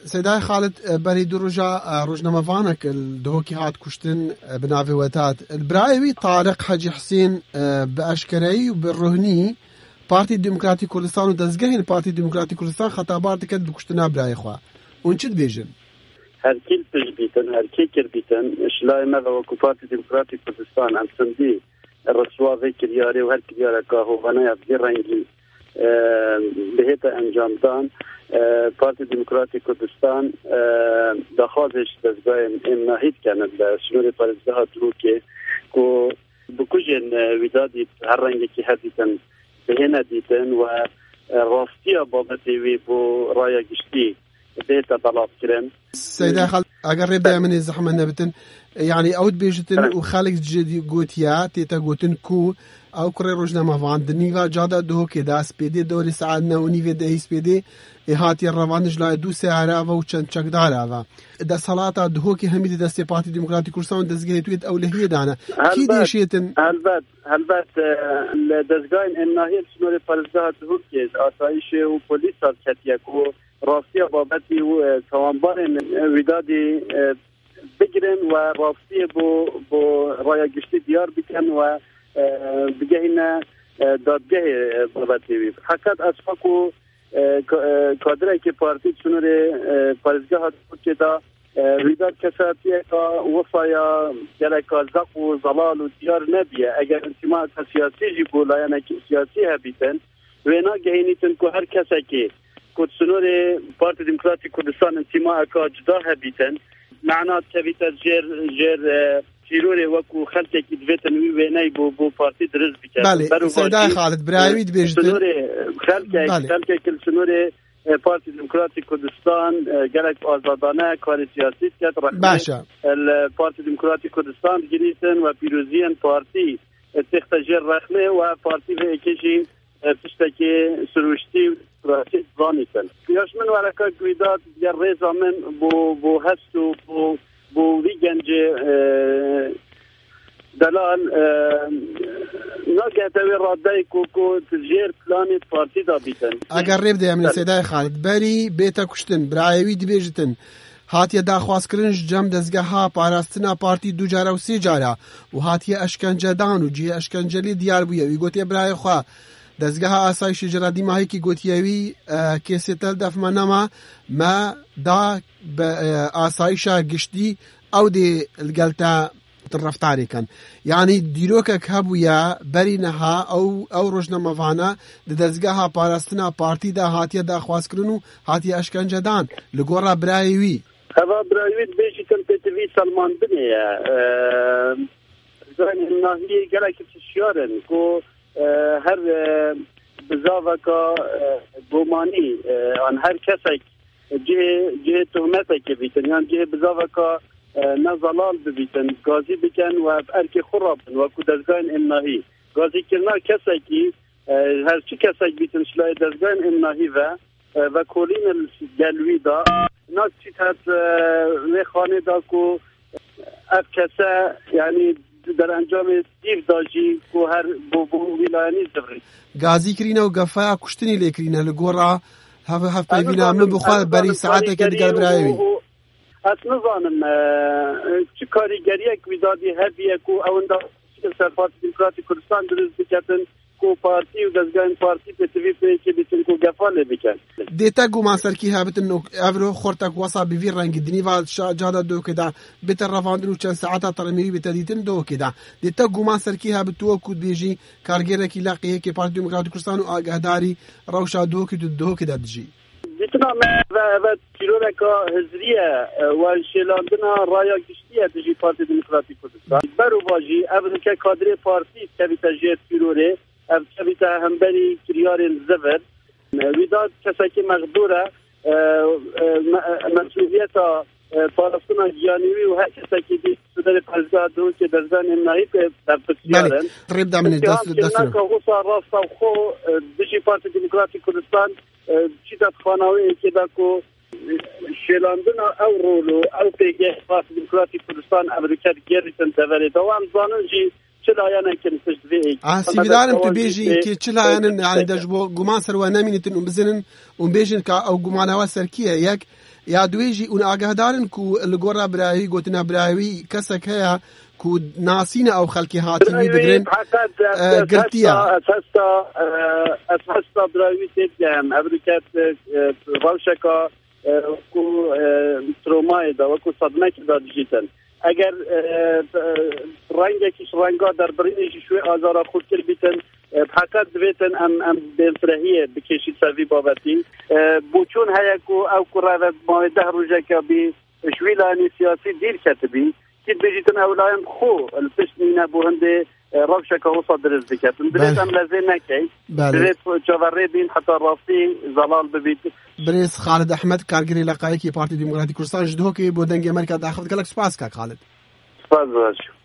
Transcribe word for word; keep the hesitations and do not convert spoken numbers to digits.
سيداي خالد بري دروجا روجنامەڤانێک دهۆکی هات کوشتن بناوی وەتات البرایوی طارق حەجی حسین بە ئەشکەرەیی و بڕۆنی پارتی دموکراتی کوردستان و دەستگەهین پارتی دموکراتی کوردستان خەتابار دەکەن بکوشتنا برای خوا اون چت بێژن هەرکی پێش بیتن هەرکی کرد بیتن شلای مەڵە وەکو پارتی دموکراتی کوردستان ئەم چەندی ڕسواڤێ کریارێ و هەر کریارەکە هۆڤانەیە بێ ڕەنگی بهێتە ئەنجامدان پارتی دموکراتی کوردستان داخوازش دەستگای ئێمناهی بکەنن لە سنووری پارێزگاها دروکێ و بکوژێن ویدادی هەر ڕەنگێکی هەر دیتن بهێنە دیتن و ڕاستیە بابەتی وێ بۆ ڕایەگشتی بێتە بەڵاوکردن. سەیدا خەڵ ئەگەر ڕێبدای منێ زەحمەت نەبتن یعنی ئەوت بێژتن و خەڵک جدی گوتیا تێتە گوتن کو ئەو کوڕێ ڕۆژنامەڤان دنیڤا جادا دهۆکێدا سپێدێ دەوری سعات نە و نیڤێ دەهی سپێدێ هاتیە ڕەوانش لای دوو سێعراوە و چەند چەکداراوە دەسەڵاتە دهۆکی هەمیدی دەستێ پارتی دموکراتی کوردستان دەستگەهێتوێت ئەو لە هەیەدانە کی دێشێتن هەلبەت هەلبەت لە دەستگاین ئێمناهی سنووری پارێزگاها دهۆکێ ئاسایشێ و پۆلیس هاتکەتیەک و ڕاستیە بابەتی و تاوانبارên ویدادی بگرن و ڕاستیە بۆ بۆ ڕایەگشتی دیار بکەن و بگەهینە دادگەهێ بابەتی وی حقیقت ئەچفەک و کادرێکی پارتی سنووری پارێزگاها دهۆکێدا ویداد کەساتیەکە وەفایە گەلێکە زەق و زەڵال و دیار نەبیە ئەگەر انتیماکە سیاسیژی بۆ لایەنێکی سیاسی هەبیتن وێ ناگەهێنیتن کو هەر کەسێکی کو سنووری پارتی دموکراتی کوردستان انتیماکە جدا هەبیتن معنات کەبیتە ژێر ژێر تیرۆرێ وەکو خەلکێکی دەبێتن وی وێنەی بۆ بۆ پارتی دروست بکەن. بەڵێ سەیدای خالد برایوی دەبێژتن خەلکێک خەلکێک سنووری پارتی دموکراتی کوردستان گەلێک ئازادانە کاری سیاسی کرد باشە پارتی دموکراتی کوردستان گریتن و پیرۆزیان پارتی تێختە ژێر ڕەخنێ و پارتی بەیەکێژی تشتێکی سروشتی ڕاستی زانیتن پیاش من وەرەکە گویداد دیار ڕێزا من بۆ بۆ هەست و بۆ بۆ وی گەنجێ دەلال ناگەتەوێ ڕاددای کۆکۆ ژێر پلانی پارتیدا بیتن ئەگەر ڕێ بدەیە منە سێدای خالد بەری بێتە کوشتن برایەوی دەبێژتن هاتیە داخوازکردنش جەم دەستگەها پاراستنا پارتی دوو جارە و سێ جارە و هاتیە ئەشکەنجەدان و جێ ئەشکەنجەلی دیار بوویەوی گوتێ برایە خوا دەستگەها ئاسایشی ژەرادی ماهەیەکی گوتیەوی کێسێتەر دەفمەنەما مە دا بە ئاسایشە گشتی ئەو دێ لەگەڵتە ڕفتارێکن یعنی دیرۆکێک هەبوویە بەری نەها ئەو ئەو ڕۆژنامەڤانە لە دەستگەها پاراستنا پارتیدا هاتیە داخوازکردن و هاتیە ئەشکەنجەدان لە گۆڕا برایەوی هەوا برایەوی بێژی کەم پێتەوی سەلمان بنەیە زانی ناهی گەلێکی شیارن کۆ هەر بزاڤەکە گۆمانی ئەن هەر کەسێک جێ جێ تۆمەتێکی بیتن یان جێ بزاڤەکە نەزەڵال ببیتن گازی بکەن و ئەرکی خوڕا بن وەکو دەستگاین ئێمناهی گازیکردنا کەسێکی هەرچی کەسێک بیتن شلای دەستگاین ئێمناهی ڤە و کۆلین گەلویدا ناچیت هەت لێ خانێدا کو ئەف کەسە یعنی دەرەنجامی دیف داژی کو هەر بۆ بۆ ویلایەنی زەبڕی گازی کرینە و گەفەیە کوشتنی لێکرینە لە گۆڕا هەفتەی بینە من بخوا بەری سەعاتێکە دیگەر برایەوی ئەس نزانم چ کاریگەریەک ویدادی هەبیەک و ئەوەندا سەر پارتی دموکراتی کوردستان دروست بکەن کو پارتی و دەستگاین پارتی پێتەوی پێیەکی بیتن کو گەفا لێ بکەن دێتە گومان سەرکی هەبتن ئەڤرۆ خۆرتەک وەسا بڤی ڕەنگی دنیڤا جادا دۆکێدا بێتە ڕەڤاندن و چەند سەعاتە تەڕەمێوی بێتە دیتن دۆکێدا دێتە گومان سەرکی هەبتووە کو بێژی کارگێرێکی لاقیەکی پارتی دموکراتی کوردستان و ئاگاداری ڕەوشا دۆکێت و دۆکێدا دژی دیتنا و تیرۆرێکە هزریە و شێلاندنا ڕایەگشتیە دژی پارتی دموکراتی کوردستان بەر و باژی ئەڤکە کادرێ پارتی کەویتە ژێر تیرۆرێ ئەv کەویتە هەمبەری کریارên زەڤر ویداد کەسێکی مەغدورە مەسئولیەتە پاراستنا گیانیوی و هەر کەسێکی دی سنووری پارێزگاها دهۆکێ دەستگاین ئێمناهی پێ دەرپرسیارن کردناکە وسا ڕاستە خۆ دژی پارتی دموکراتی کوردستان چی دەتخواناوەیەکێدا کو شێلاندنا ئەو ڕۆڵ و ئەو پێگەی پارتی دموکراتی کوردستان ئەمریکا گێڕیتن دەڤەرێتەوە ئەم زانن سیویدارم تو بێژی کێ چ لایەنن یعنی دەش بۆ گومان سەروە نەمینێتن و بزنن و بێژن کە ئەو گومانەوە سەرکیە یەک یا دوێژی ئون ئاگادارن و لە گۆڕا براوی گوتنە براوی کەسێک هەیە و ناسینە ئەو خەڵکی هاتیوی دەگرن گرتیە هەستا براوی تێگەم ئەبریکات ڕەوشەکە وەکو ترۆمایدا وەکو سەدمەکیدا دژیتن ئەگەر ڕەنگێکیش ڕەنگا دەربڕینێکی شوێ ئازارە خودکر بیتن حقیقت دەبێتن ئەم ئەم بێفرەهیە بکێشی سەروی بابەتی بوچون هەیە و ئەو کوڕە ماوەی دە ڕۆژێکە بی شوێ لایەنی سیاسی دیر کەتبی كيف بيجيتن أولاين خو الفشنينا بوهندي ربشك وصل درس بكتن درس أم لازم نكى درس جواري بين حتى راسي زلال ببيت بريس خالد أحمد كارجري لقايك بارتي ديمقراطي كردستان جدوه كي بودنجي أمريكا داخل قالك سباس كا خالد سباس